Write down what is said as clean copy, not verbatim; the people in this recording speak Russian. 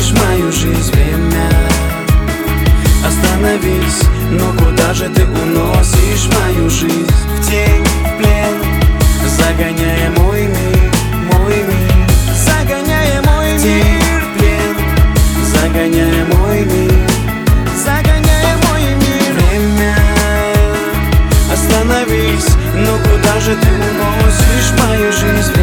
уносишь мою жизнь. Время, остановись, ну куда же ты уносишь мою жизнь? В тень, в плен, загоняя мой мир, загоняя мой мир в плен, загоняя мой мир, загоняя мой мир. Время, остановись, ну куда же ты уносишь мою жизнь?